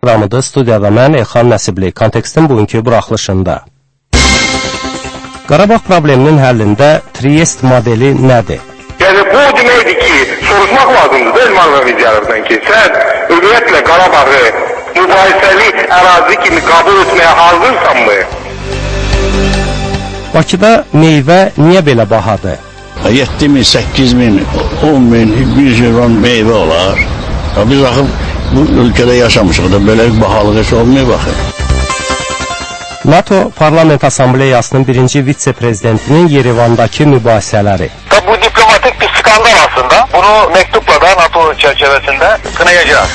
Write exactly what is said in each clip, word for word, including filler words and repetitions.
proqramıdır. Studiyada mən Elxan Nəsibli. Kontekstin bugünkü buraxılışında. Qarabağ probleminin həllində Triest modeli nədir? Yəni bu o deməkdir ki, soruşmaq lazımdır da Elmar və Midyarevdən ki, sən ümumiyyətlə Qarabağı mübahisəli ərazi kimi qəbul etməyə hazırsanmı? Bakıda meyvə niyə belə bahadır? yeddi min, səkkiz min, on min, yüz euro meyvə olar. Biz axı bu ölkədə yaşamışıq da belə bahalıq heç olmuyor baxı. NATO Parlament Asambleyasının birinci vitse-prezidentinin Yerevandakı mübahisələri. Bu diplomatik bir skandal aslında. Bunu mektupla da NATO çerçevesinde kınayacağız.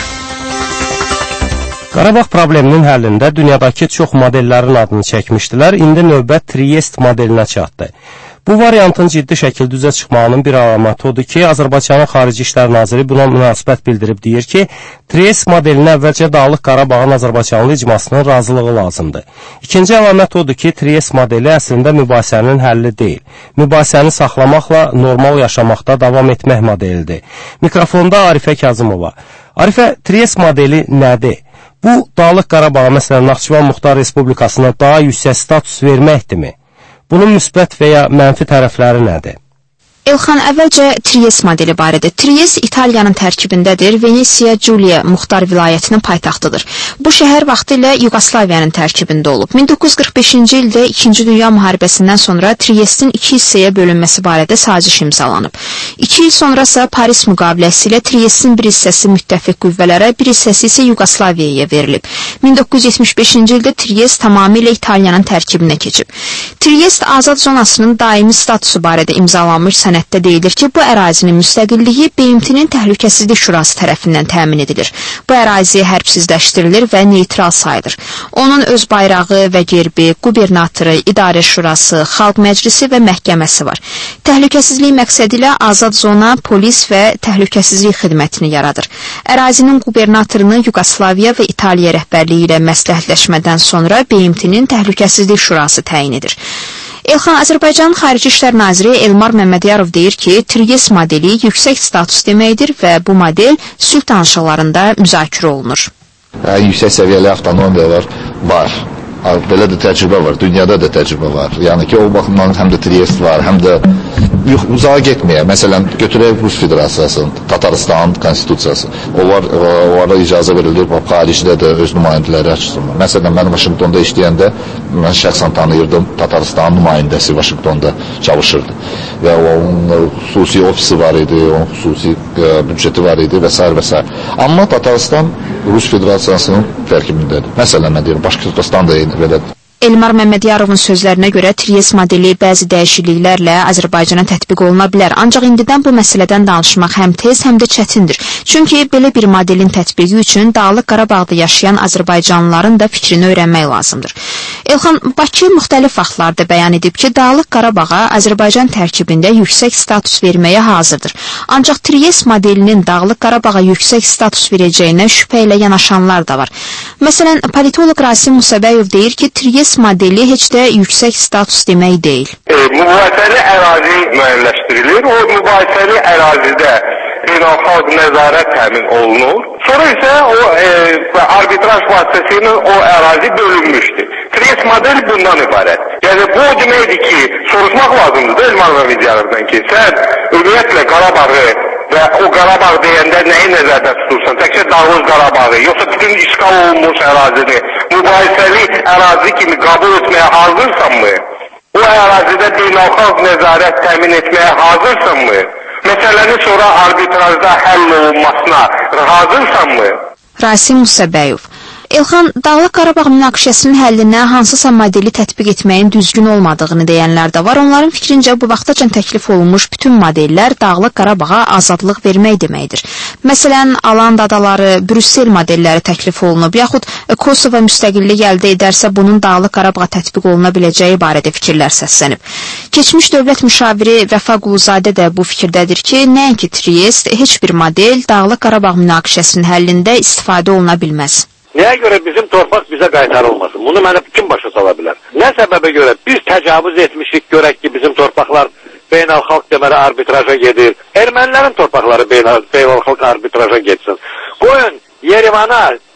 Qarabağ probleminin həllində dünyadakı çox modellərin adını çəkmişdilər. İndi növbət Triest modelinə çatdı. Bu variantın ciddi şəkildə üzə çıxmağının bir əlaməti odur ki, Azərbaycanın Xarici İşlər Naziri buna münasibət bildirib deyir ki, Triest modelinə əvvəlcə Dağlıq Qarabağın Azərbaycanlı icmasının razılığı lazımdır. İkinci əlamət odur ki, Triest modeli əslində mübahisənin həlli deyil. Mübahisəni saxlamaqla normal yaşamaqda davam etmək modelidir. Mikrofonda Arifə Kazımova. Arifə, Triest modeli nədir? Bu, Dağlıq Qarabağa, məsələn, Naxçıvan Muxtar Respublikasına daha yüksək status verməkdirmi? Bunun müsbət və ya mənfi tərəfləri nədir? Elxan, əvvəlcə Triest modeli barədə. Triest İtaliyanın tərkibindədir. Venesiya Giulia Muxtar vilayətinin paytaxtıdır. Bu şəhər vaxtilə Yugoslaviyanın tərkibində olub. min doqquz yüz qırx beşinci ildə İkinci Dünya müharibəsindən sonra Triestin iki hissəyə bölünməsi barədə saziş imzalanıb. İki il sonra isə Paris müqaviləsi ilə Triestin bir hissəsi müttəfiq qüvvələrə, bir hissəsi isə Yugoslaviyaya verilib. min doqquz yüz yetmiş beşinci ildə Triest tamamilə İtaliyanın tərkibinə keçib. Triest azad zonasının daimi statusu barədə imzalanmış sənəddə deyilir ki, bu ərazinin müstəqilliyi B M T-nin Təhlükəsizlik Şurası tərəfindən təmin edilir. Bu ərazi hərbsizləşdirilir və neytral sayılır. Onun öz bayrağı və gerbi, qubernatoru, idarə şurası, xalq məclisi və məhkəməsi var. Təhlükəsizlik məqsədi ilə azad zona, polis və təhlükəsizlik xidmətini yaradır. Ərazinin qubernatorunu Yugoslaviya və İtaliya rəhbərliyi ilə məsləhətləşmədən sonra B M T-nin Təhlükəsizlik Şurası təyin edir. Elxan, Azərbaycanın Xarici İşlər Naziri Elmar Məmmədiyarov deyir ki, Triest modeli yüksək status deməkdir və bu model sülh danışıqlarında müzakirə olunur. Yəni, yüksək səviyyəli avtonomiyalar var. Belə də təcrübə var, dünyada da təcrübə var. Yəni ki, o baxımdan həm də Triest var, həm də yox, uzağa getməyə. Məsələn, götürək Rus Federasiyasının, Tatarıstan konstitusiyası. Onlar, onlara icazə verilir, xaricdə də öz nümayəndələri açısından. Məsələn, mən Vaşinqtonda işləyəndə, mən şəxsən tanıyırdım, Tatarıstan nümayəndəsi Vaşinqtonda çalışırdı. Və onun xüsusi ofisi var idi, onun xüsusi büdceti var idi və s. və s. Amma Tatarıstan Rus Federasiyasının tərkibindədir. Məsələn, mən deyirəm, Başqırtıstan da eyni belədir. Elmar Məmmədiyarovun sözlərinə görə Triest modeli bəzi dəyişikliklərlə Azərbaycana tətbiq oluna bilər. Ancaq indidən bu məsələdən danışmaq həm tez, həm də çətindir. Çünki belə bir modelin tətbiqi üçün Dağlıq Qarabağda yaşayan Azərbaycanlıların da fikrini öyrənmək lazımdır. Elxan, Bakı müxtəlif vaxtlarda bəyan edib ki, Dağlıq Qarabağa Azərbaycan tərkibində yüksək status verməyə hazırdır. Ancaq Triest modelinin Dağlıq Qarabağa yüksək status verəcəyinə şübhə ilə yanaşanlar da var. Məsələn, politolog Rasim Musabəyov deyir ki, Triest modeli heç də yüksək status demək deyil. E, mübahisəli ərazi müəyyənləşdirilir. O mübahisəli ərazidə beynəlxalq nəzarət təmin olunur. Sonra isə o e, arbitraj vasitəsilə o ərazi bölünmüşdür. Triest modeli bundan ibarət. Yəni bu o deməkdir ki, soruşmaq lazımdır da Elmar və Midyarevdən ki, sən ümumiyyətlə Qarabağı və o Qarabağ deyəndə nəyi nəzərdə tutursan? Təkcə Dağlıq Qarabağı, yoxsa bütün işğal olunmuş ərazini mübahisəli ərazi kimi qəbul etməyə hazırsanmı? O ərazidə beynəlxalq nəzarət təmin etməyə hazırsanmı? Məsələnin sonra arbitrajda həll olunmasına hazırsanmı? Rasim Musabəyov. Elxan, Dağlıq Qarabağ münaqişəsinin həllinə hansısa modeli tətbiq etməyin düzgün olmadığını deyənlər də var. Onların fikrincə bu vaxtacan təklif olunmuş bütün modellər Dağlıq Qarabağa azadlıq vermək deməkdir. Məsələn, Aland adaları, Brüssel modelləri təklif olunub, yaxud Kosovo müstəqillik əldə edərsə bunun Dağlıq Qarabağa tətbiq oluna biləcəyi barədə fikirlər səslənib. Keçmiş dövlət müşaviri Vəfa Quluzadə də bu fikirdədir ki, nəinki Triest, heç bir model Dağlıq Qarabağ münaqişəsinin həllində istifadə oluna bilməz. Nəyə görə bizim torpaq bizə qaytarılmasın? Bunu mənə kim başa sala bilər? Nə səbəbə görə biz təcavüz etmişik, görək ki, bizim torpaqlar beynəlxalq deməli arbitraja gedir. Ermənilərin torpaqları beynəlxalq arbitraja getsin. Qoyun Yerevana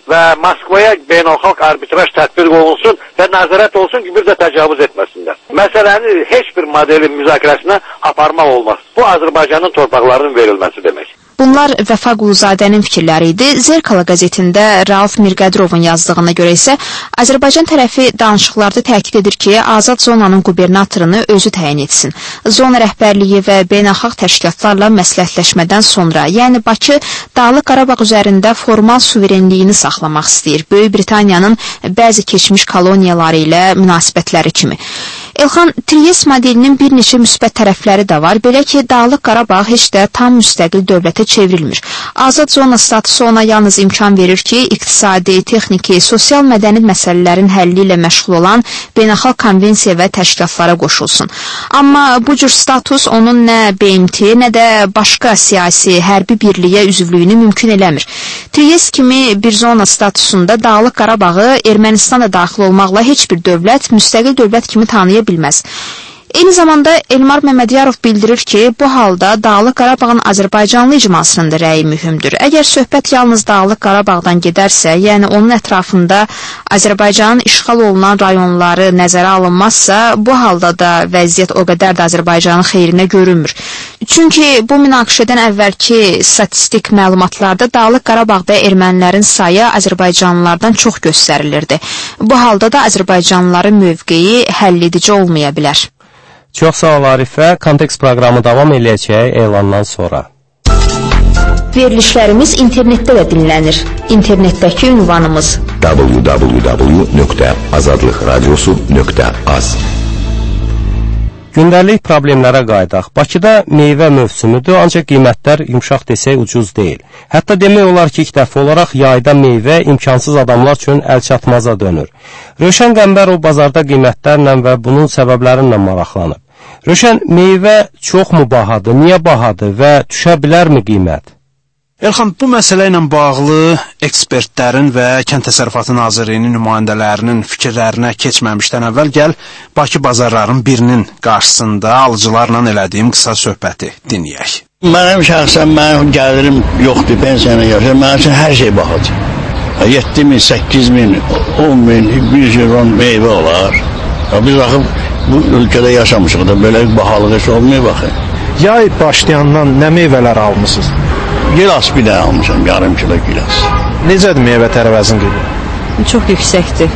və Moskvaya beynəlxalq arbitraj tətbiq olunsun və nəzarət olsun ki, bir də təcavüz etməsinlər. Məsələni heç bir modelin müzakirəsinə aparmaq olmaz. Bu Azərbaycanın torpaqlarının verilməsi demək. Bunlar Vəfa Quluzadənin fikirləri idi. Zerkala qəzetində Rauf Mirqədirovun yazdığına görə isə Azərbaycan tərəfi danışıqlarda təkid edir ki, azad zonanın qubernatorunu özü təyin etsin. Zona rəhbərliyi və beynəlxalq təşkilatlarla məsləhətləşmədən sonra, yəni Bakı Dağlıq Qarabağ üzərində formal suverenliyini saxlamaq istəyir. Böyük Britaniyanın bəzi keçmiş koloniyaları ilə münasibətləri kimi. Elxan, Triest modelinin bir neçə müsbət tərəfləri də var. Belə ki, Dağlıq Qarabağ heç də tam müstəqil dövlətə çevrilmir. Azad zona statusu ona yalnız imkan verir ki, iqtisadi, texniki, sosial mədəni məsələlərin həlli ilə məşğul olan beynəlxalq konvensiya və təşkilatlara qoşulsun. Amma bu cür status onun nə B M T, nə də başqa siyasi, hərbi birliyə üzvlüyünü mümkün eləmir. Triest kimi bir zona statusunda Dağlıq Qarabağı Ermənistan da daxil olmaqla heç bir dövlət müstəqil dövlət kimi tanıya bilməz. Eyni zamanda Elmar Məmmədiyarov bildirir ki, bu halda Dağlıq Qarabağın Azərbaycanlı icmasının da rəyi mühümdür. Əgər söhbət yalnız Dağlıq Qarabağdan gedərsə, yəni onun ətrafında Azərbaycanın işğal olunan rayonları nəzərə alınmazsa, bu halda da vəziyyət o qədər də Azərbaycanın xeyrinə görünmür. Çünki bu münaqişədən əvvəlki statistik məlumatlarda Dağlıq Qarabağda ermənilərin sayı Azərbaycanlılardan çox göstərilirdi. Bu halda da Azərbaycanlıların mövqeyi həlledici olmaya bilər. Çox sağ ol Arifə. Kontekst proqramı davam eləyəcək elandan sonra. Verilişlərimiz internetdə də dinlənir. İnternetdəki ünvanımız w w w nöqtə azadlıq radiosu nöqtə az. Gündəlik problemlərə qayıdaq. Bakıda meyvə mövsümüdür, ancaq qiymətlər yumşaq desək ucuz deyil. Hətta demək olar ki, ilk dəfə olaraq yayda meyvə imkansız adamlar üçün əlçatmaza dönür. Rövşən Qəmbərov bazarda qiymətlərlə və bunun səbəblərinlə maraqlanıb. Rövşən, meyvə çoxmu bahadır, niyə bahadır və düşə bilərmi qiymət? Elxan, bu məsələ ilə bağlı ekspertlərin və Kənd Təsərrüfatı Nazirliyinin nümayəndələrinin fikirlərinə keçməmişdən əvvəl gəl Bakı bazarların birinin qarşısında alıcılarla elədiyim qısa söhbəti dinləyək. Mənim şəxsən mənim gəlirim yoxdur, pensiyana yaşayır, mənim üçün hər şey bahadır. yeddi min, səkkiz min, on min, yüz euro meyvə olar. Biz axı bu ölkədə yaşamışıq da, belə bahalıq heç olmuyor baxın. Yay başlayandan nə meyvələr almışsınız? Gilas bir də almışam, yarım kilo gilas. Necədir meyvə tərəvəzin qiyməti? Çox yüksəkdir.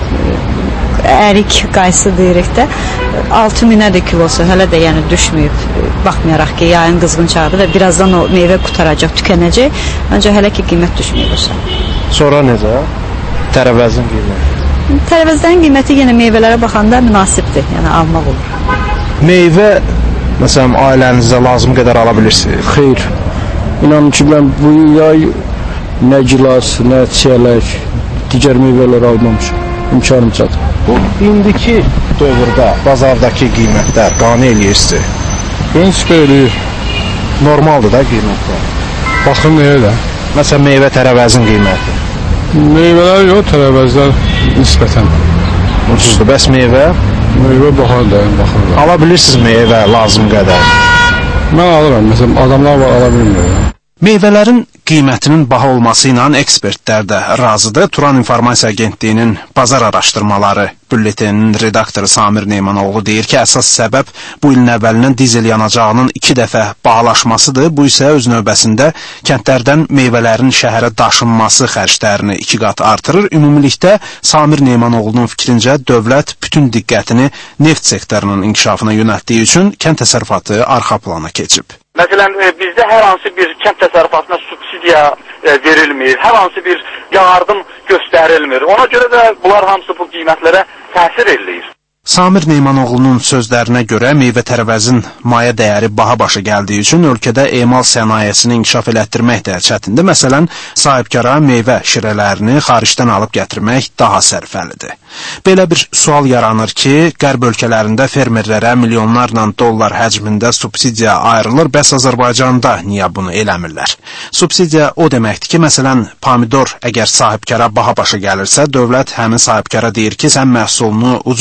Ərik, qaysı deyirik də altı minədir kilosu, hələ də yəni düşməyib. Baxmayaraq ki, yayın qızğın çağıdır və birazdan o meyvə qutaracaq, tükənəcək. Ancaq hələ ki, qiymət düşməyib olsa. Sonra necə? Tərəvəzin qiyməti? Tərəvəzlərin qiyməti yenə meyvələrə baxanda münasibdir, yəni almaq olur. Meyvə, məsələn, ailənizə lazım qədər ala bilirsiniz? Xeyr. İnanın ki, mən bu yay nə gilas, nə çiyələk, digər meyvələr almamışım. İmkanım çatır. Bu, indiki dövrdə bazardakı qiymətlər qane eləyirsiniz? Prinsipə eləyir. Normaldır da qiymətlər. Baxın elə. Məsələn, meyvə tərəvəzin qiyməti? Meyvələr yox, tərəvəzlər nisbətən. Ucuzdur, bəs meyvə? Meyvə bahadır, baxırlar. Ala bilirsiniz meyvə lazım qədər? Mən alıram, məsələn, adamlar var, ala bilmirlər. Meyvələrin qiymətinin baha olması ilə ekspertlər də razıdır. Turan İnformasiya Agentliyinin bazar araşdırmaları bülleteninin redaktoru Samir Neymanoğlu deyir ki, əsas səbəb bu ilin əvvəlindən dizel yanacağının iki dəfə bahalaşmasıdır. Bu isə öz növbəsində kəndlərdən meyvələrin şəhərə daşınması xərclərini iki qat artırır. Ümumilikdə Samir Neymanoğlu'nun fikrincə dövlət bütün diqqətini neft sektorunun inkişafına yönəltdiyi üçün kənd təsərrüfatı arxa plana keçib. Məsələn, bizdə hər hansı bir kənd təsərrüfatına subsidiya verilmir, hər hansı bir yardım göstərilmir. Ona görə də bunlar hamısı bu qiymətlərə təsir eləyir. Samir Neymanoğlu'nun sözlərinə görə meyvə tərəvəzin maya dəyəri baha başa gəldiyi üçün ölkədə emal sənayesini inkişaf elətdirmək də çətindir. Məsələn, sahibkara meyvə şirələrini xaricdən alıb gətirmək daha sərfəlidir. Belə bir sual yaranır ki, qərb ölkələrində fermerlərə milyonlarla dollar həcmində subsidiya ayrılır, bəs Azərbaycanda niyə bunu eləmirlər? Subsidiya o deməkdir ki, məsələn, pomidor əgər sahibkara baha başa gəlirsə, dövlət həmin sahibkara deyir ki, sən məhsulunu ucuz qiymət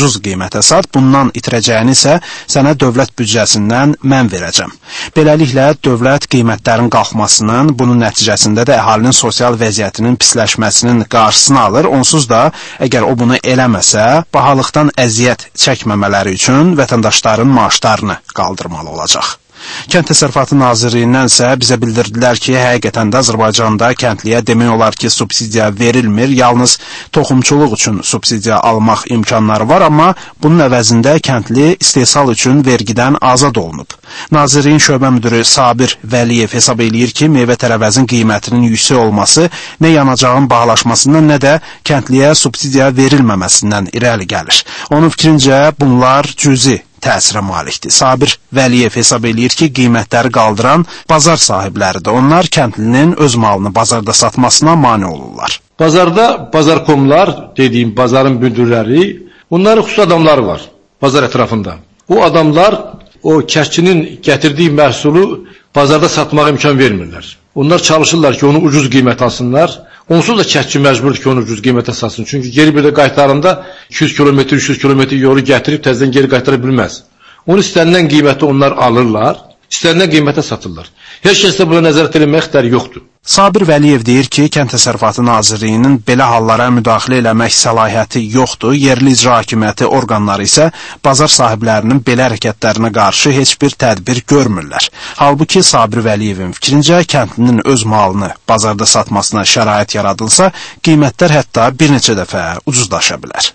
qiymətə sat, bundan itirəcəyini isə sənə dövlət büdcəsindən mən verəcəm. Beləliklə, dövlət qiymətlərin qalxmasının, bunun nəticəsində də əhalinin sosial vəziyyətinin pisləşməsinin qarşısını alır. Onsuz da, əgər o bunu eləməsə, bahalıqdan əziyyət çəkməmələri üçün vətəndaşların maaşlarını qaldırmalı olacaq. Kənd Təsərrüfatı Nazirliyindən isə bizə bildirdilər ki, həqiqətən də Azərbaycanda kəndliyə demək olar ki, subsidiya verilmir, yalnız toxumçuluq üçün subsidiya almaq imkanları var, amma bunun əvəzində kəndli istehsal üçün vergidən azad olunub. Nazirliyin şöbə müdürü Sabir Vəliyev hesab eləyir ki, meyvə-tərəvəzin qiymətinin yüksək olması nə yanacağın bahalaşmasından, nə də kəndliyə subsidiya verilməməsindən irəli gəlir. Onun fikrincə, bunlar cüzi təsirə malikdir. Sabir Vəliyev hesab eləyir ki, qiymətləri qaldıran bazar sahibləridir. Onlar kəndlinin öz malını bazarda satmasına mane olurlar. Bazarda bazarkomlar, dediyim bazarın müdürləri, onların xüsusi adamları var bazar ətrafında. O adamlar o kəşçinin gətirdiyi məhsulu bazarda satmağa imkan vermirlər. Onlar çalışırlar ki, onu ucuz qiymət alsınlar. Onsuz da kəşçi məcburdur ki, onu ucuz qiymətə satsın. Çünki geri bir də qaytaranda iki yüz kilometr, üç yüz kilometr yolu gətirib təzədən geri qaytara bilməz. Onu istənilən qiymətə onlar alırlar, istənilən qiymətə satırlar. Heç kəsdə buna nəzarət etmək ixtiyarı yoxdur. Sabir Vəliyev deyir ki, Kənd Təsərrüfatı Nazirliyinin belə hallara müdaxilə eləmək səlahiyyəti yoxdur. Yerli icra hakimiyyəti orqanları isə bazar sahiblərinin belə hərəkətlərinə qarşı heç bir tədbir görmürlər. Halbuki Sabir Vəliyevin fikrincə, kəndlinin öz malını bazarda satmasına şərait yaradılsa, qiymətlər hətta bir neçə dəfə ucuzlaşa bilər.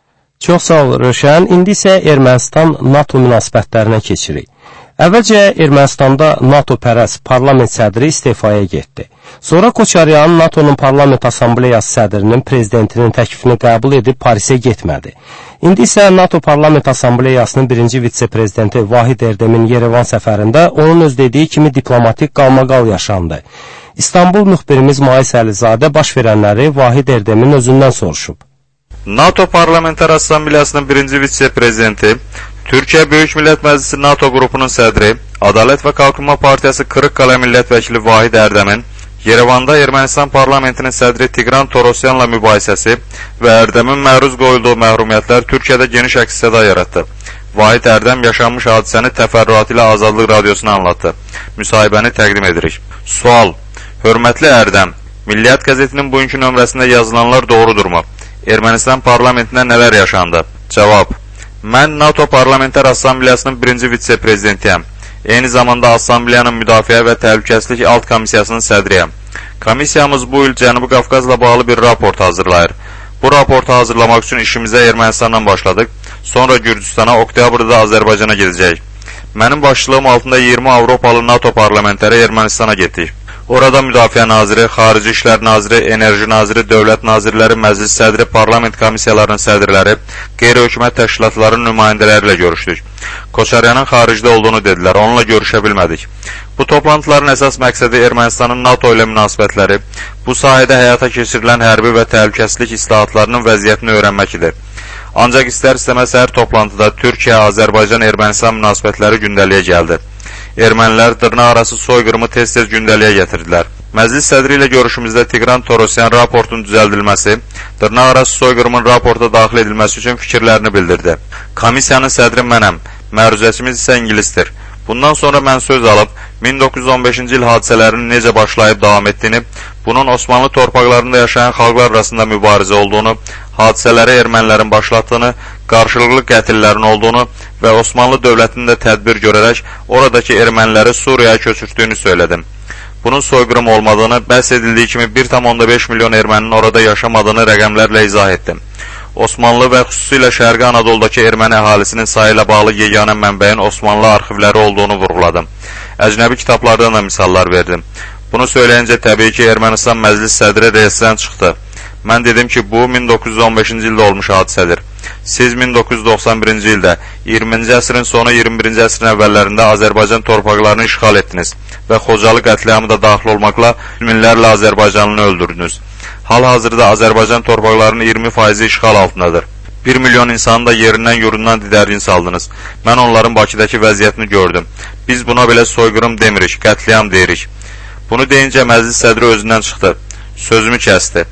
Çox sağ ol, Röşən. İndi isə Ermənistan-NATO münasibətlərinə keçirik. Əvvəlcə Ermənistanda NATO pərəst parlament sədri istefaya getdi. Sonra Koçaryan NATO'nun parlament assambleyası sədrinin prezidentinin təklifini qəbul edib Parisə getmədi. İndi isə NATO parlament assambleyasının birinci vitse-prezidenti Vahid Erdemin Yerevan səfərində onun öz dediyi kimi diplomatik qalmaqal yaşandı. İstanbul müxbirimiz Mais Əlizadə baş verənləri Vahid Erdemin özündən soruşub. NATO Parlamenter Assambleyasının birinci vitse-prezidenti, Türkiyə Böyük Millət Məclisi NATO qrupunun sədri, Ədalət və Qalxınma Partiyası Qırıqqala millət vəkili Vahid Ərdəmin Yerevanda Ermənistan parlamentinin sədri Tigran Torosyanla mübahisəsi və Ərdəmin məruz qoyulduğu məhrumiyyətlər Türkiyədə geniş əks-səda yaratdı. Vahid Ərdəm yaşanmış hadisəni təfərrüatı ilə Azadlıq radiosuna anlattı. Müsahibəni təqdim edirik. Sual: Hörmətli Ərdəm, Milliyyət qəzetinin bugünkü nömrəsində yazılanlar doğrudurmu? Ermənistan parlamentində nələr yaşandı? Cavab: Mən NATO Parlamenter Assambleyasının birinci vitse-prezidentiyəm. Eyni zamanda Assambleyanın Müdafiə və Təhlükəsizlik Alt Komissiyasının sədriyəm. Komissiyamız bu il Cənubi Qafqazla bağlı bir raport hazırlayır. Bu raportu hazırlamaq üçün işimizə Ermənistandan başladıq. Sonra Gürcüstana, oktyabrda da Azərbaycana gedəcəyik. Mənim başçılığım altında iyirmi Avropalı NATO parlamentləri Ermənistana getdik. Orada Müdafiə Naziri, Xarici İşlər Naziri, Enerji Naziri, Dövlət Nazirləri, Məclis Sədri, Parlament komissiyalarının sədrləri, qeyri-hökumət təşkilatlarının nümayəndələri ilə görüşdük. Koçaryanın xaricdə olduğunu dedilər, onunla görüşə bilmədik. Bu toplantıların əsas məqsədi Ermənistanın NATO ilə münasibətləri, bu sahədə həyata keçirilən hərbi və təhlükəsizlik islahatlarının vəziyyətini öyrənmək idi. Ancaq istər-istəməz hər toplantıda Türkiyə, Azərbaycan, Ermənistan münasibətləri gündəliyə gəldi. Ermənilər dırnaq arası soyqırımı tez-tez gündəliyə gətirdilər. Məclis sədri ilə görüşümüzdə Tigran Torosyan raportun düzəldilməsi, dırnaq arası soyqırımın raporta daxil edilməsi üçün fikirlərini bildirdi. Komissiyanın sədri mənəm, məruzəçimiz isə ingilisdir. Bundan sonra mən söz alıb, min doqquz yüz on beşinci il hadisələrinin necə başlayıb davam etdiyini, bunun Osmanlı torpaqlarında yaşayan xalqlar arasında mübarizə olduğunu, hadisələri ermənilərin başlatdığını, qarşılıqlı qətillərin olduğunu və Osmanlı dövlətinin də tədbir görərək oradakı erməniləri Suriyaya köçürtdüyünü söylədim. Bunun soyqırım olmadığını, bəhs edildiyi kimi bir tam onda beş milyon erməninin orada yaşamadığını rəqəmlərlə izah etdim. Osmanlı və xüsusilə Şərqi Anadoludakı erməni əhalisinin sayı ilə bağlı yeganə mənbəyin Osmanlı arxivləri olduğunu vurğuladım. Əcnəbi kitablardan da misallar verdim. Bunu söyləyincə təbii ki, Ermənistan Məclis sədri reysdən çıxdı. Mən dedim ki, bu min doqquz yüz on beşinci ildə olmuş hadisədir. Siz min doqquz yüz doxsan birinci ildə, iyirminci əsrin sonu iyirmi birinci əsrin əvvəllərində Azərbaycan torpaqlarını işğal etdiniz və Xocalı qətliamı da daxil olmaqla minlərlə Azərbaycanlını öldürdünüz. Hal-hazırda Azərbaycan torpaqlarının iyirmi faizi işğal altındadır. bir milyon insanı da yerindən yurdundan didərgin saldınız. Mən onların Bakıdakı vəziyyətini gördüm. Biz buna belə soyqırım demirik, qətliam deyirik. Bunu deyincə məclis sədri özündən çıxdı. Sözümü kəsdi.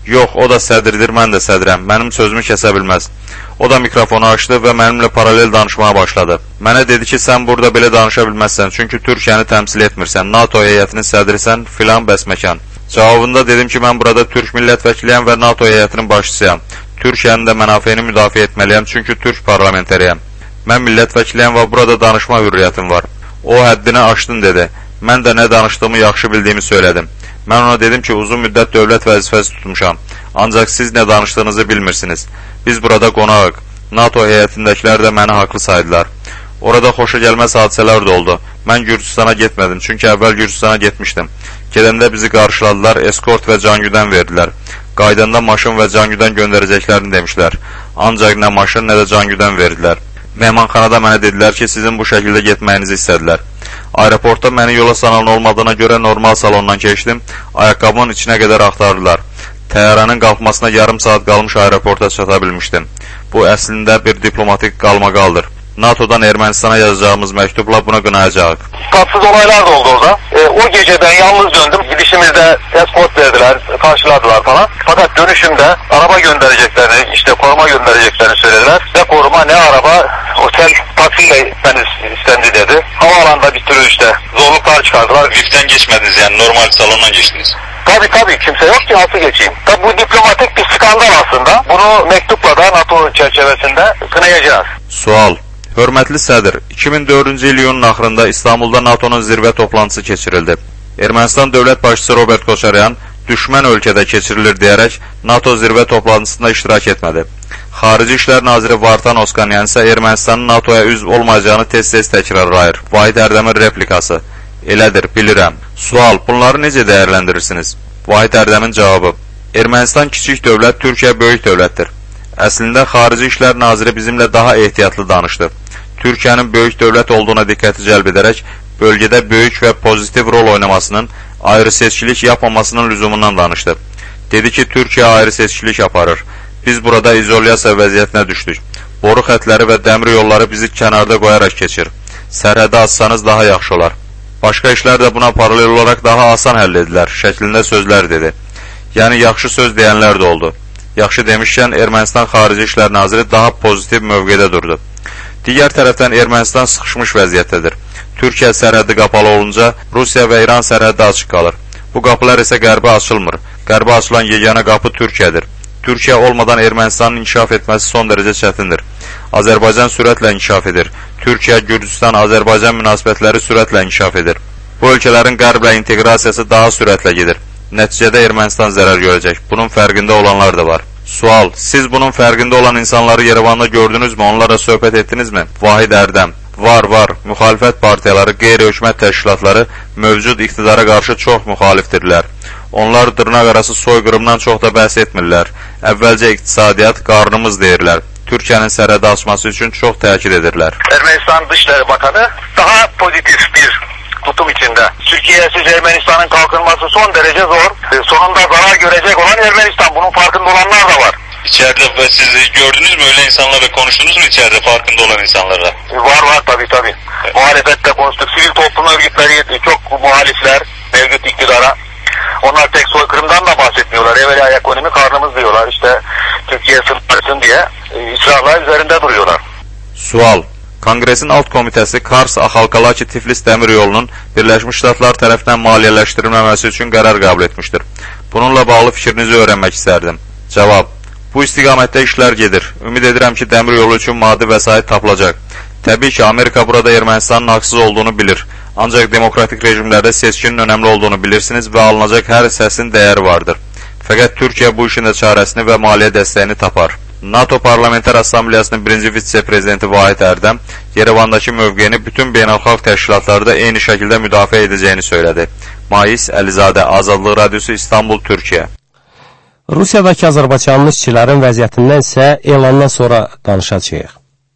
Yox, o da sədrdir, mən də sədrəm. Mənim sözümü kəsə bilməz. O da mikrofonu açdı və mənimlə paralel danışmağa başladı. Mənə dedi ki, sən burada belə danışa bilməzsən, çünki Türkiyəni təmsil etmirsən, NATO heyətinin sədrisən, filan bəsməkan. Cavabında dedim ki, mən burada Türk millət vəkiliyəm və NATO heyətinin başçısıyam. Türkiyənin də mənafeyini müdafiə etməliyəm, çünki Türk parlamenteriyəm. Mən millət vəkiliyəm və burada danışma hürriyyətim var. O həddini aşdın dedi. Mən də nə danışdığımı yaxşı bildiyimi söylədim. Mən ona dedim ki, uzun müddət dövlət vəzifəsi tutmuşam. Ancaq siz nə danışdığınızı bilmirsiniz. Biz burada qonağıq. NATO heyətindəkilər də məni haqlı saydılar. Orada xoşa gəlməz hadisələr də oldu. Mən Gürcüstana getmədim, çünki əvvəl Gürcüstana getmişdim. Gedəndə bizi qarşıladılar, eskort və cangüdən verdilər. Qaydanda maşın və cangüdən göndərəcəklərini demişlər. Ancaq nə maşın, nə də cangüdən verdilər. Mehmanxanada mənə dedilər ki, sizin bu şəkildə getməyinizi istədilər. Aeroportda məni yola salan olmadığına görə normal salondan keçdim, ayaqqabımın içinə qədər axtardılar. Təyyarənin qalxmasına yarım saat qalmış aeroporta çata bilmişdim. Bu əslində bir diplomatik qalmaqaldır. NATO'dan Ermənistana yazacağımız məktubla bunu qınayacaq. Tatsız olaylar da oldu orada. E, o gece ben yalnız döndüm. Gidişimizde eskort verdiler, karşıladılar falan. Fakat dönüşümde araba göndereceklerini, işte koruma göndereceklerini söylediler. Ne koruma ne araba, otel taksiyle ben istendi dedi. Havaalanında bir sürü işte zorluklar çıkardılar. Liften geçmediniz yani, normal salondan geçtiniz. Tabii tabii, kimse yok ki nasıl geçeyim. Tabii bu diplomatik bir skandal aslında. Bunu mektupla da NATO çerçevesinde kınayacağız. Sual. Hörmətli sədr, iki min dördüncü il iyunun axırında İstanbulda NATO'nun zirvə toplantısı keçirildi. Ermənistan dövlət başçısı Robert Koçaryan düşmən ölkədə keçirilir deyərək NATO zirvə toplantısında iştirak etmədi. Xarici İşlər Naziri Vartan Oskanyan isə Ermənistanın NATO'ya üzv olmayacağını tez-tez təkrarlayır. Vahid Ərdəmin replikası. Elədir, bilirəm. Sual, bunları necə dəyərləndirirsiniz? Vahid Ərdəmin cavabı. Ermənistan kiçik dövlət, Türkiyə böyük dövlətdir. Əslində, Xarici İşlər Naziri bizimlə daha ehtiyatlı danışdı. Türkiyənin böyük dövlət olduğuna diqqəti cəlb edərək, bölgədə böyük və pozitiv rol oynamasının, ayrı seçkilik yapmamasının lüzumundan danışdı. Dedi ki, Türkiyə ayrı seçkilik aparır. Biz burada izolyasiya vəziyyətinə düşdük. Boru xətləri və dəmir yolları bizi kənarda qoyaraq keçir. Sərhədə açsanız daha yaxşı olar. Başqa işlər də buna paralel olaraq daha asan həll edilər, şəklində sözlər dedi. Yəni, yaxşı söz deyənlər də oldu. Yaxşı demişkən, Ermənistan Xarici İşlər Naziri daha pozitiv mövqedə durdu. Digər tərəfdən Ermənistan sıxışmış vəziyyətdədir. Türkiyə sərhədi qapalı olunca Rusiya və İran sərhədi açıq qalır. Bu qapılar isə qərbə açılmır. Qərbə açılan yeganə qapı Türkiyədir. Türkiyə olmadan Ermənistanın inkişaf etməsi son dərəcə çətindir. Azərbaycan sürətlə inkişaf edir. Türkiyə, Gürcüstan, Azərbaycan münasibətləri sürətlə inkişaf edir. Bu ölkələrin qərblə inteqrasiyası daha sürətlə gedir. Nəticədə Ermənistan zərər görəcək. Bunun fərqində olanlar da var. Sual, siz bunun fərqində olan insanları Yerevanda gördünüzmü? Onlarla söhbət etdinizmi? Vahid Ərdəm. Var, var. Müxalifət partiyaları, qeyri-hökumət təşkilatları mövcud iqtidara qarşı çox müxalifdirlər. Onlar dırnaq arası soyqırımdan çox da bəhs etmirlər. Əvvəlcə iqtisadiyyat, qarnımız deyirlər. Türkiyənin sərhədi açması üçün çox təkid edirlər. Ermənistan Dışişleri Bakanı daha pozitif bir tutum içinde. Türkiye'siz Ermenistan'ın kalkınması son derece zor. Sonunda zarar görecek olan Ermenistan. Bunun farkında olanlar da var. İçeride ve siz gördünüz mü öyle insanlarla, konuştunuz mu içeride farkında olan insanlarla? Var var tabii tabii. Evet. Muhalefetle konuştuk. Sivil toplum örgütleri çok muhalifler mevcut iktidara. Onlar tek soykırımdan da bahsetmiyorlar. Evvela ekonomi karnımız diyorlar. İşte Türkiye sınırsın diye ısrarla üzerinde duruyorlar. Sual. Kongresin alt komitəsi Kars-Axalkalaki-Tiflis dəmir yolunun Birləşmiş Ştatlar tərəfindən maliyyələşdirilməməsi üçün qərar qəbul etmişdir. Bununla bağlı fikrinizi öyrənmək istərdim. Cavab. Bu istiqamətdə işlər gedir. Ümid edirəm ki, dəmir yolu üçün maddi vəsait tapılacaq. Təbii ki, Amerika burada Ermənistanın haqsız olduğunu bilir. Ancaq demokratik rejimlərdə seçkinin önəmli olduğunu bilirsiniz və alınacaq hər səsin dəyəri vardır. Fəqət Türkiyə bu işin də çarəsini və maliyyə dəstəyini tapar. NATO Parlamenter Assambleyasının birinci vitse-prezidenti Vahid Ərdəm Yerevandakı mövqeyini bütün beynəlxalq təşkilatlarda eyni şəkildə müdafiə edəcəyini söylədi. Mais Əlizadə, Azadlıq Radiosu, İstanbul, Türkiyə. Rusiyadakı Azərbaycanlı işçilərin vəziyyətindən isə elandan sonra danışacağıq.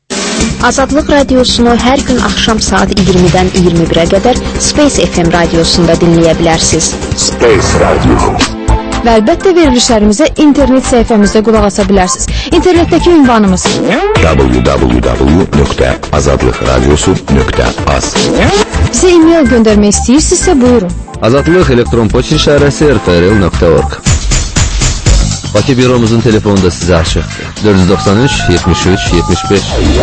Azadlıq Radiosunu hər gün axşam saat iyirmidən iyirmi birə qədər Space F M radiosunda dinləyə bilərsiniz. Space Radio. Və əlbəttə verilişlərimizə internet səhifəmizdə qulaq asa bilərsiniz. İnternetdəki ünvanımız w w w nöqtə azadlıq radiosu nöqtə az. Bizə e-mail göndərmək istəyirsinizsə buyurun. Azadlıq elektron poçt işarəsi r t r l nöqtə org. Bakı büromuzun telefonu da sizə açıqdır. dörd yüz doxsan üç yetmiş üç yetmiş beş.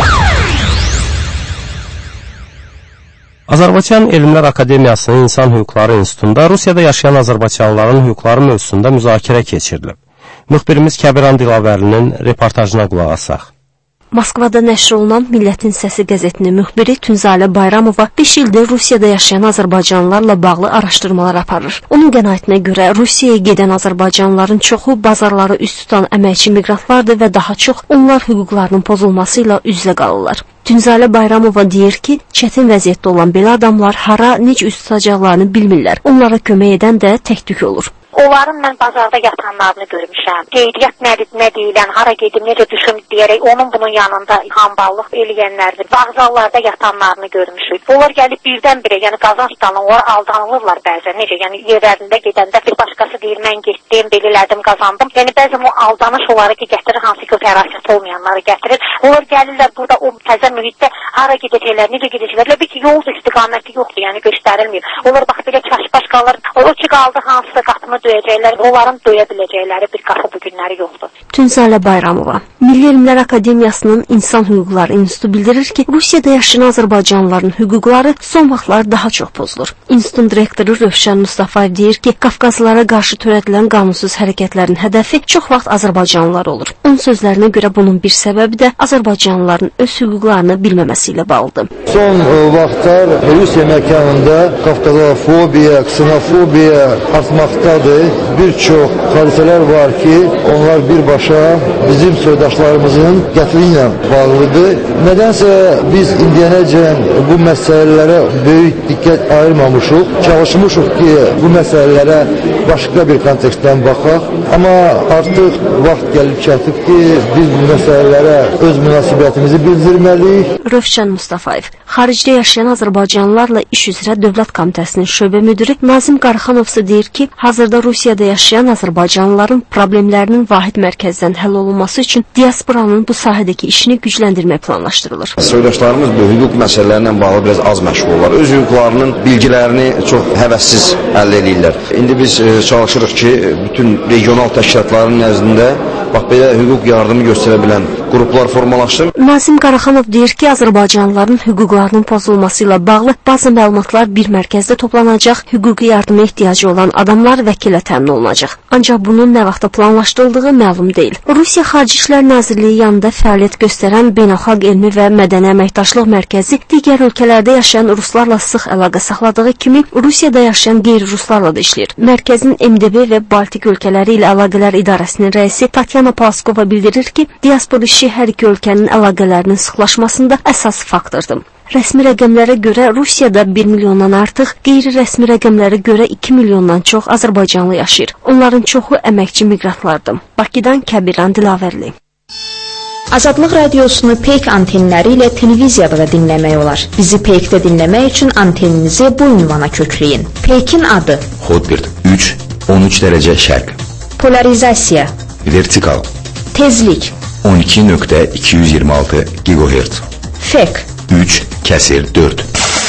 Azərbaycan Elmlər Akademiyasının İnsan Hüquqları İnstitutunda Rusiyada yaşayan Azərbaycanlıların hüquqları mövzusunda müzakirə keçirilib. Müxbirimiz Kəbiran Dilavərlinin reportajına qulaq asaq. Moskvada nəşr olunan Millətin Səsi qəzetinin müxbiri Tünzalə Bayramova beş ildir Rusiyada yaşayan azərbaycanlılarla bağlı araşdırmalar aparır. Onun qənaətinə görə Rusiyaya gedən azərbaycanlıların çoxu bazarları üst tutan əməkçi miqrantlardır və daha çox onlar hüquqlarının pozulması ilə üzlə qalırlar. Tünzalə Bayramova deyir ki, çətin vəziyyətdə olan belə adamlar hara, necə üst tutacaqlarını bilmirlər. Onlara kömək edən də tək-tük olur. Onların mən bazarda yatanlarını görmüşəm. Qeydiyyat nədir, nə deyilən, hara gedim, necə düşüm deyərək onun bunun yanında hamballıq eləyənlərdir. Vağzallarda yatanlarını görmüşük. Onlar gəlib birdən-birə, yəni qazanc tutanlar, onlar aldanılırlar bəzən. Necə, yəni yerlərində gedəndə bir başqası deyir, mən getdim, belirlədim, qazandım. Yəni bəzən o aldanış onları ki, gətirir, hansı ki, fərasət olmayanları gətirir. Onlar gəlirlər burada o təzə mühitdə hara gedəcəklər, necə gedəcəklər. Elə bir ki, yol istiqaməti yoxdur, yəni göstərilmir. Onlar bax belə çaş-baş qalır. O ki, qaldı hansısa qatımı döyəcəklər, onların döyə biləcəkləri bir qapı bu günləri yoxdur. Tünzalə Bayramova, Milli Elmlər Akademiyasının İnsan Hüquqları İnstitutu bildirir ki, Rusiyada yaşayan azərbaycanlıların hüquqları son vaxtlar daha çox pozulur. İnstitutun direktoru Rövşən Mustafayev deyir ki, Qafqazlılara qarşı törədilən qanunsuz hərəkətlərin hədəfi çox vaxt azərbaycanlılar olur. Onun sözlərinə görə bunun bir səbəbi də azərbaycanlıların öz hüquqlarını bilməməsi ilə bağlıdır. Son vaxtlar Rusiya məkanında Qafqazofobiya, ksenofobiya artmaqdadır. Bir çox hadisələr var ki, onlar birbaşa bizim soydaşlarımızın qətli ilə bağlıdır. Nədənsə biz indiyənəcən bu məsələlərə böyük diqqət ayırmamışıq. Çalışmışıq ki, bu məsələlərə başqa bir kontekstdən baxaq. Amma artıq vaxt gəlib çatıb ki, biz bu məsələlərə öz münasibətimizi bildirməliyik. Rövşən Mustafayev, xaricdə yaşayan azərbaycanlılarla iş üzrə Dövlət Komitəsinin şöbə müdiri Nazim Qarxanov deyir ki, hazırda Rusiyada yaşayan azərbaycanlıların problemlərinin vahid mərkəzdən həll olunması üçün diasporanın bu sahədəki işini gücləndirmək planlaşdırılır. Soydaşlarımız bu hüquq məsələlərlə bağlı biraz az məşğullar. Öz hüquqlarının bilgilərini çox həvəssiz əldə edirlər. İndi biz e, çalışırıq ki, bütün regional təşkilatların nəzdində bax belə hüquq yardımı göstərə bilən qruplar formalaşsın. Nazim Qaraxanov deyir ki, azərbaycanlıların hüquqlarının pozulması ilə bağlı bazı məlumatlar bir mərkəzdə toplanacaq, hüquqi yardıma ehtiyacı olan adamlar vəkilə təmin olunacaq. Ancaq bunun nə vaxtda planlaşdırıldığı məlum deyil. Rusiya Xarici İşlər Nazirliyi yanında fəaliyyət göstərən Beynəlxalq Elmi və Mədəni Əməkdaşlıq Mərkəzi digər ölkələrdə yaşayan ruslarla sıx əlaqə saxladığı kimi Rusiyada yaşayan qeyri-ruslarla da işləyir. Mərkəzin M D B və Baltik ölkələri ilə əlaqələr idarəsinin rəisi Tatyana Paskova bildirir ki, diaspor işi hər iki ölkənin əlaqələrinin sıxlaşmasında əsas faktordur. Rəsmi rəqəmlərə görə Rusiyada bir milyondan artıq, qeyri-rəsmi rəqəmlərə görə iki milyondan çox azərbaycanlı yaşayır. Onların çoxu əməkçi miqrantlardır. Bakıdan Kəbiran Dilavərli. Azadlıq radiosunu Peyk antenləri ilə televiziyada da dinləmək olar. Bizi Peykdə dinləmək üçün anteninizi bu ünvana kökləyin. Peykin adı Hotbird üç on üç dərəcə şərq. Polarizasiya Vertikal Tezlik on iki nöqtə iki yüz iyirmi altı gigahertz. Fek üç kəsir dörd.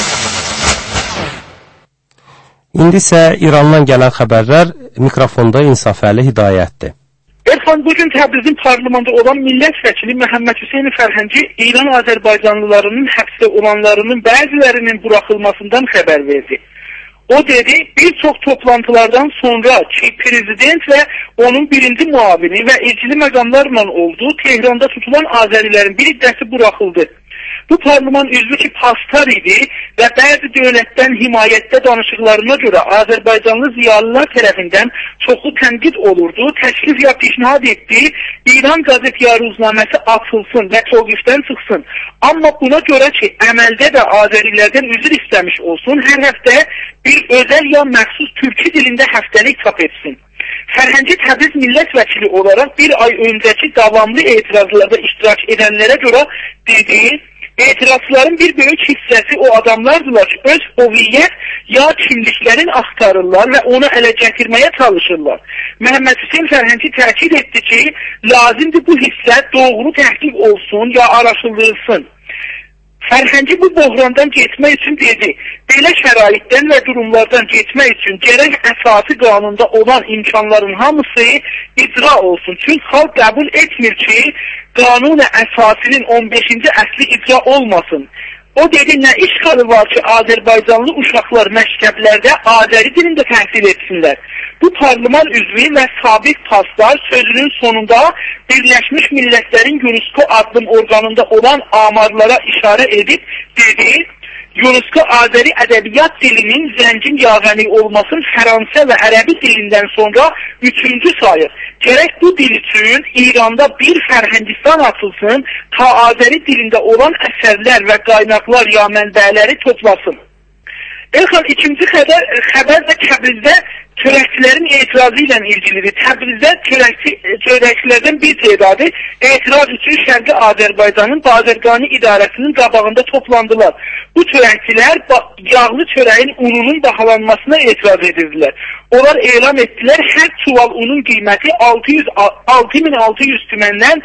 İndi isə İrandan gələn xəbərlər, mikrofonda İnsafəli Hidayətdir. Elxan, bugün Təbrizin parlamentdə olan millət vəkili Məhəmməd Hüseyn Fərhənci İran Azərbaycanlılarının həbsdə olanlarının bəzilərinin buraxılmasından xəbər verdi. O dedi, bir çox toplantılardan sonra ki, prezident və onun birinci muavini və ilgili məqamlarla olduğu Tehranda tutulan Azərilərin bir iddəsi buraxıldı. Bu parlament üzvü ki, pastar idi və bəzi dövlətdən himayətdə danışıqlarına görə Azərbaycanlı ziyalılar tərəfindən çoxlu tənqid olurdu, təklif ya pişnihad etdi, İran qazet yaruznaməsi atılsın və tövqifdən çıxsın. Amma buna görə ki, əməldə də Azərilərdən üzr istəmiş olsun, hər həftə bir özel ya məxsus türkü dilində həftəlik çap etsin. Fərhənci Təbriz millət vəkili olaraq bir ay öncəki davamlı etirazlarda iştirak edənlərə görə dediyi, etirazçıların bir böyük hissəsi o adamlardılar ki, öz hoviyyət ya kimliklərin axtarırlar və onu ələ gətirməyə çalışırlar. Məhəmməd Hüseyn Fərhənci təkid etdi ki, lazımdır bu hissə doğru təhqiq olsun ya araşdırılsın. Fərhəngi bu bohrandan keçmək üçün dedi, belə şəraitdən və durumlardan keçmək üçün gərək əsası qanunda olan imkanların hamısı icra olsun. Çünki xalq qəbul etmir ki, qanun-ı əsasinin on beşinci əsli icra olmasın. O dedi, nə işğalı var ki, Azərbaycanlı uşaqlar məktəblərdə Azəri dilində təhsil etsinlər. Bu parlament üzvü və sabiq paslar sözünün sonunda Birləşmiş Millətlərin UNESCO addım orqanında olan amarlara işarə edib dedi, UNESCO Azəri ədəbiyyat dilinin zəngin yağəni olmasın Fransız və ərəbi dilindən sonra üçüncü sayır. Gərək bu dil üçün İranda bir Fərhəngistan açılsın, ta Azəri dilində olan əsərlər və qaynaqlar ya mənbələri toplasın. Elxan, ikinci xəbər, xəbər də Təbrizdə çörəkçilərin etirazı ilə ilgilidir. Təbrizdə çörəkçi, çörəkçilərdən bir tedadı etiraz üçün Şərqi Azərbaycanın Bazərgani İdarəsinin qabağında toplandılar. Bu çörəkçilər yağlı çörəyin ununun bahalanmasına etiraz edirdilər. Onlar elan etdilər, hər çuval unun qiyməti altı min altı yüz tüməndən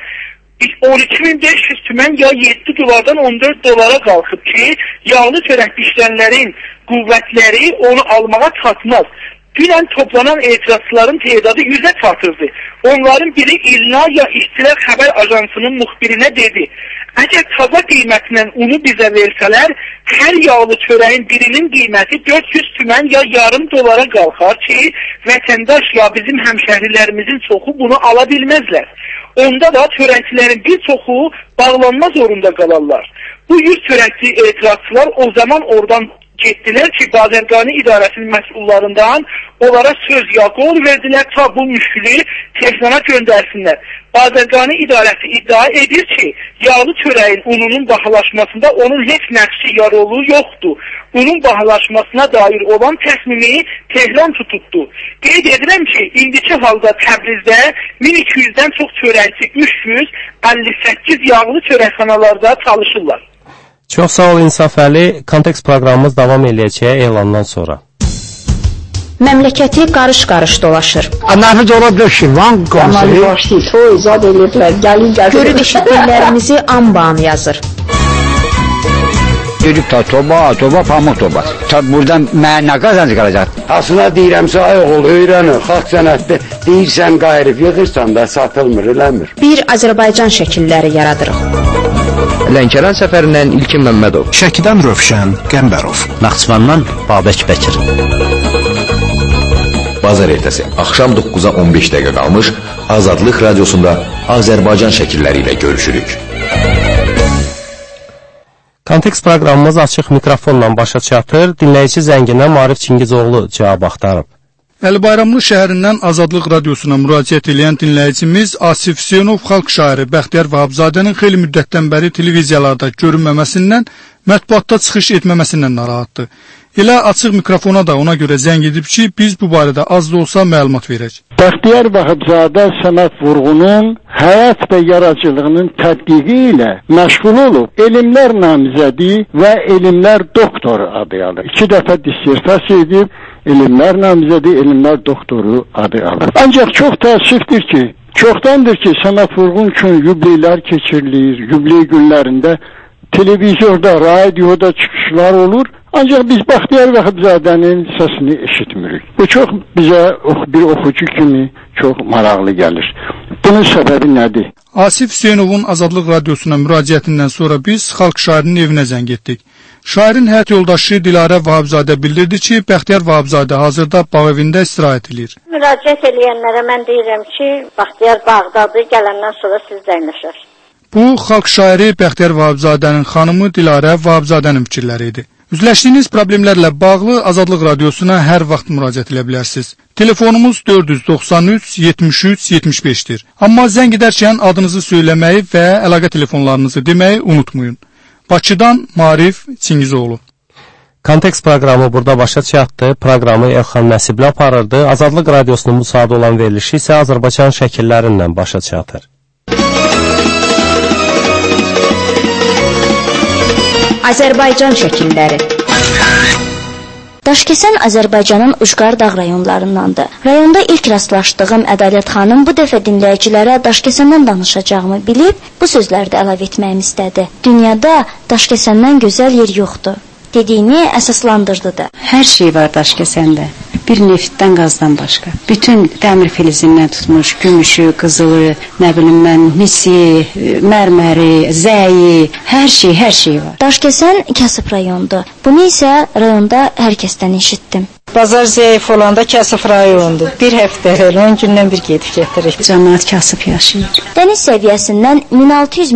on iki min beş yüz tümən ya yeddi dolardan on dörd dolara qalxıb ki, yağlı çörək bişirənlərin qüvvətləri onu almağa çatmaz. Dünən toplanan etirazçıların tedadı yüzə çatırdı. Onların biri İlna ya İşçilər Xəbər Ajansının müxbirinə dedi, əgər taza qiymətlə unu bizə versələr, hər yağlı çörəyin birinin qiyməti dörd yüz tümən ya yarım dolara qalxar ki, vətəndaş ya bizim həmşəhrilərimizin çoxu bunu ala bilməzlər. Onda da çörəkçilərin bir çoxu bağlanma zorunda qalarlar. Bu yüz çörəkçi etirazçılar o zaman oradan getdilər ki, Bazərgani İdarəsinin məsullarından onlara söz ya qol verdilər, ta bu müşkülü Tehrana göndərsinlər. Bazərgani İdarəsi iddia edir ki, yağlı çörəyin ununun bahalaşmasında onun heç nəqşi ya rolu yoxdur. Unun bahalaşmasına dair olan təsmimi Tehran tutubdu. Qeyd edirəm ki, indiki halda Təbrizdə min iki yüzdən çox çörəkçi üç yüz əlli səkkiz yağlı çörəkxanalarda çalışırlar. Çox sağ ol İnsaf Əli. Kontekst proqramımız davam eləyəcək elandan sonra. Məmləkəti qarış-qarış dolaşır. Nəfid ola bilər ki, Van qansı. Soy izad edirlər, gəlir gəlir. Görüb eşitdiklərimizi anban yazır. Gedib ta toba, toba, pamuk toba. Ta buradan mən nə qazancı qalacaq? Aslında deyirəmsə, ayıq ol, öyrənir. Xalq sənətdə deyirsən, qayırıb yığırsan da satılmır, eləmir. Bir Azərbaycan şəkilləri yaradırıq. Lənkəran səfərindən İlkin Məmmədov, Şəkidən Rövşən Qəmbərov, Naxçıvandan Babək Bəkir. Bazar ertəsi axşam doqquza on beş dəqiqə qalmış Azadlıq Radiosunda Azərbaycan şəkilləri ilə görüşürük. Kontekst proqramımız açıq mikrofonla başa çatır. Dinləyici zənginə Maarif Çingizoğlu cavab axtarıb. Əlibayramlı şəhərindən Azadlıq Radiosuna müraciət edən dinləyicimiz Asif Hüseynov xalq şairi Bəxtiyar Vahabzadənin xeyli müddətdən bəri televiziyalarda görünməməsindən, mətbuatda çıxış etməməsindən narahatdır. Elə açıq mikrofona da ona görə zəng edib ki, biz bu barədə az da olsa məlumat verək. Bəxtiyar Vahabzadə Səməd Vurğunun həyat və yaradıcılığının tətbiqi ilə məşğul olub, elmlər namizədi və elmlər doktoru adı alır. İki dəfə dissertasiya edib, elmlər namizədi, elmlər doktoru adı alır. Ancaq çox təəssüfdür ki, çoxdandır ki, Səməd Vurğun üçün yubileylər keçirilir, yubiley günlərində televizorda, radioda çıxışlar olur. Ancaq biz Bəxtiyar Vahabzadənin səsini eşitmirik. Bu çox bizə bir oxucu kimi çox maraqlı gəlir. Bunun səbəbi nədir? Asif Hüseynovun Azadlıq Radiosuna müraciətindən sonra biz xalq şairinin evinə zəng etdik. Şairin həyat yoldaşı Dilarə Vahabzadə bildirdi ki, Bəxtiyar Vahabzadə hazırda bağ evində istirahət edir. Müraciət edənlərə mən deyirəm ki, Bəxtiyar bağdadır, gələndən sonra siz dəyməşər. Bu, xalq şairi Bəxtiyar Vahabzadənin xanımı Dilarə Vahabzadənin fikirləri idi. Üzləşdiyiniz problemlərlə bağlı Azadlıq Radiosuna hər vaxt müraciət edə bilərsiniz. Telefonumuz dörd yüz doxsan üç yetmiş üç yetmiş beşdir. Amma zəng edərkən adınızı söyləməyi və əlaqə telefonlarınızı deməyi unutmayın. Bakıdan Maarif Çingizoğlu. Kontekst proqramı burada başa çatdı. Proqramı Elxan Nəsibli aparırdı. Azadlıq Radiosunun bu saat olan verilişi isə Azərbaycan şəkillərindən başa çatır. Azərbaycan şəkilləri. Daşkəsən Azərbaycanın Ucqar dağ rayonlarındandır. Rayonda ilk rastlaşdığım Ədalət xanım bu dəfə dinləyicilərə Daşkəsəndən danışacağımı bilib, bu sözləri də əlavə etməyimi istədi. Dünyada Daşkəsəndən gözəl yer yoxdur dediyini əsaslandırdı da. Hər şey var Daşkəsəndə. Bir neftdən, qazdan başqa. Bütün dəmir filizindən tutmuş, gümüşü, qızılı, nə bilim mən, misi, mərməri, zəyi, hər şey, hər şey var. Daşkəsən kasıb rayondur. Bunu isə rayonda hər kəsdən eşitdim. Bazar zəif olanda kasıb rayondur. Bir həftə, on gündən bir gedib getirik. Cəmaət kasıb yaşayır. Dəniz səviyyəsindən min altı yüz